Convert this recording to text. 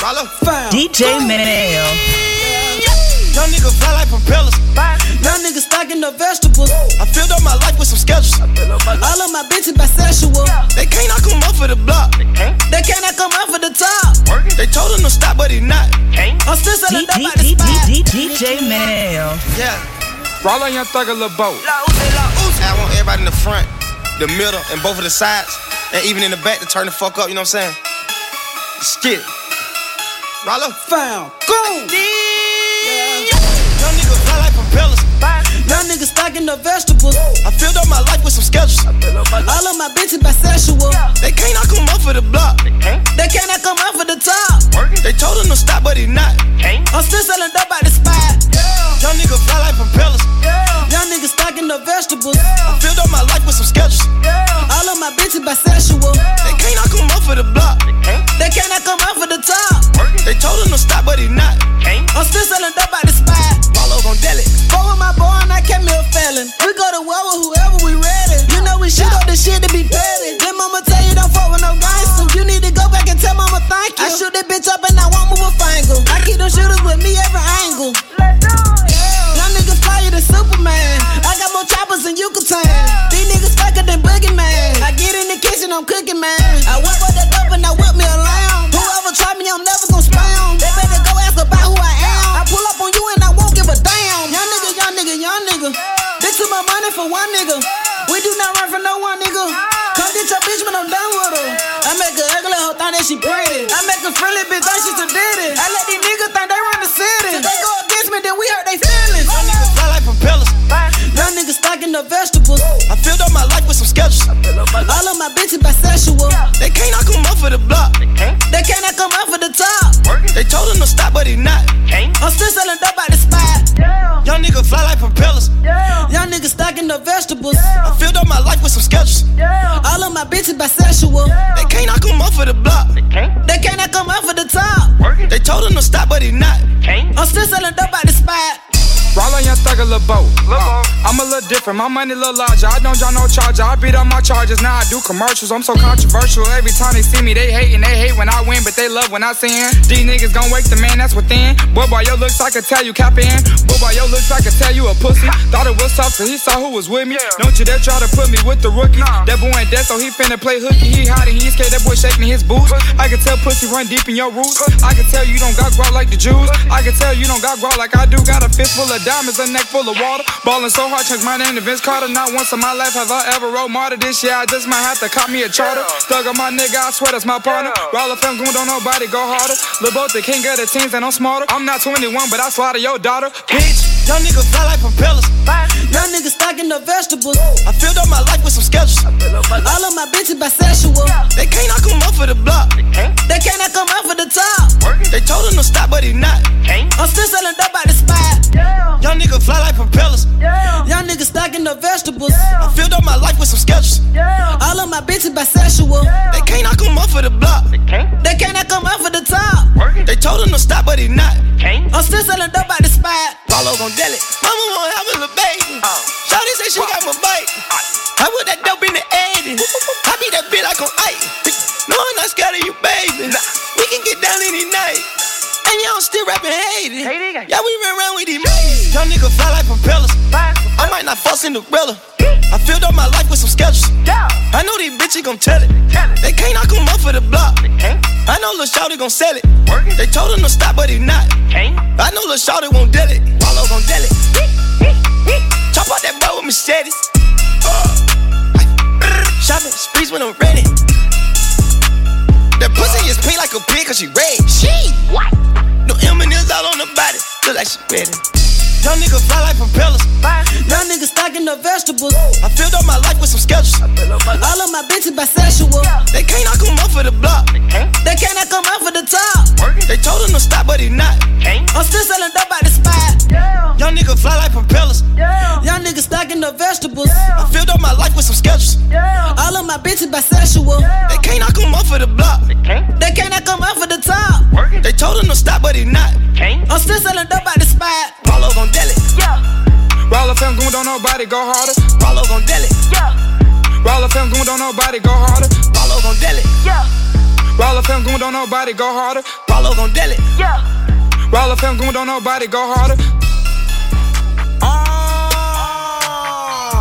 DJ Mail. Young nigga fly like propellers. Young nigga stocking the vegetables. I filled up my life with some schedules. All of my bitches bisexual. They can't knock him off of the block. They can't knock him off of the top. They told him to stop, but he not. I'm still selling dope by the spot. DJ Mail. Yeah. Roll on your thug a little boat. I want everybody in the front, the middle, and both of the sides, and even in the back to turn the fuck up, you know what I'm saying? Let's get it. Rollo. Found. Go. Young nigga fly like propellers. Young nigga stocking the vegetables. I filled up my life with some schedules. All of my bitches bisexual. They can't knock him off of the block. They can't knock him off of the top. They told him to stop, but he not. I'm still selling dope by the spot. Young nigga fly like propellers. Young nigga stocking the vegetables. I filled up my life with some schedules. All of my bitches bisexual. They can't knock him off of the block. They can't knock him off of the top. They told him to stop, but he not. I'm still selling dope by the spot. Follow gon' deal it. Go with my boy and I kept me a felon. We go to war with whoever we ready. You know we shoot up the shit to be petty. Then mama tell you don't fuck with no gangster. You need to go back and tell mama thank you. I shoot that bitch up and I won't move a finger. I keep them shooters with me every angle. Young niggas flyer than Superman. I got more choppers than Yucatan. These niggas faker than Boogeyman. I get in the kitchen, I'm cooking, man. I whip up that dope and I whip me a lamb. Whoever try me, I'm never gon' spam. They better go ask about who I am. I pull up on you and I won't give a damn. Young nigga, young nigga, young nigga. Bitch took my money for one nigga. We do not run for no one nigga. Come get your bitch when I'm done with her. I make a ugly hoe think that she pretty. I make a friendly bitch think she too ditty. I let these niggas think they run the city. If they go against me, then we hurt they feelings. Young niggas fly like propellers. Young niggas stocking the vegetables. I filled up my life with some schedules. All of my bitches bisexual. They can't knock him off of the block. They can't knock him off of the top. They told him to stop, but he not. I'm still selling dope by the spot. Young nigga fly like propellers. Young nigga stocking the vegetables. I filled up my life with some schedules. All of my bitches bisexual. They can't knock him off of the block. They can't knock him off of the top. They told him to stop, but he not. I'm still selling dope by the spot. Roll on your thug a little boat. I'm a little different, my money a little larger. I don't draw no charger, I beat up my charges. Now I do commercials, I'm so controversial. Every time they see me, they hate when I win, but they love when I sin. These niggas gon' wake the man that's within. Boy, by your looks, I could tell you cap in. Boy, by your looks, I could tell you a pussy. Thought it was tough, so he saw who was with me. Don't you dare try to put me with the rookie. That boy ain't dead, so he finna play hooky. He hiding, he scared, that boy shaking his boots. I can tell pussy run deep in your roots. I can tell you don't got guap like the Jews. I can tell you don't got guap like I do. Got a fist full of diamonds, a neck full of water. Ballin' so hard, changed my name to Vince Carter. Not once in my life have I ever rode martyr. This year I just might have to cop me a charter. Thug on my nigga, I swear that's my partner. Roll up and goon, don't nobody go harder. Lil' both the king of the teams and I'm smarter. I'm not 21, but I slaughter your daughter. Bitch. Young nigga fly like propellers. Young nigga stocking the vegetables. I filled up my life with some schedules. All of my bitches bisexual. They can't knock him off of the block. They can't knock him off of the top. They told him to stop, but he not. I'm still selling dope by the spot. Young nigga fly like propellers. Young nigga stocking the vegetables. I filled up my life with some schedules. All of my bitches bisexual. They can't knock him off of the block. They can't knock him off of the top. They told him to stop, but he not. I'm still selling dope by the spot. Rollo gon' deal it. Mama wanna have a little baby. Shawty say she got my bite. I put that dope in the 80s. I beat that bitch like on ice. No, I'm not scared of you, baby. We can get down any night. And y'all still rapping hating. Yeah, we run around with these mates. Young nigga fly like propellers. I might not fuck Cinderella. I filled up my life with some schedules. I know these bitches gon' tell it. They can't knock him off of the block. I know Lil' Shawty gon' sell it. They told him to stop, but he not. I know Lil' Shawty won't deal it. Rollo gon' deal it. Chop out that boy with machetes. Shopping sprees when I'm ready. That pussy is pink like a pig cause she red. What? No M&M's all on the body. Look like she ready. Young nigga fly like propellers. Young nigga stocking the vegetables. I filled up my life with some schedules. All of my bitches bisexual. They can't knock him off of the block. They can't knock him off of the top. They told him to stop, but he not. I'm still selling dope by the spot. Young nigga fly like propellers. Young nigga stocking the vegetables. I filled up my life with some schedules. All of my bitches bisexual. They can't knock him off of the block. They can't knock him off of the top. They told him to stop, but he not. I'm still selling dope by the spot. Rollo gon' deal it. Roll up and goon, don't nobody go harder. Rollo gon' deal it. Roll up and goon, don't nobody go harder. Rollo gon' deal it. Roll up him, goon, don't nobody go harder. Rollo gon' deal it. Roll up him, goon, don't nobody go harder.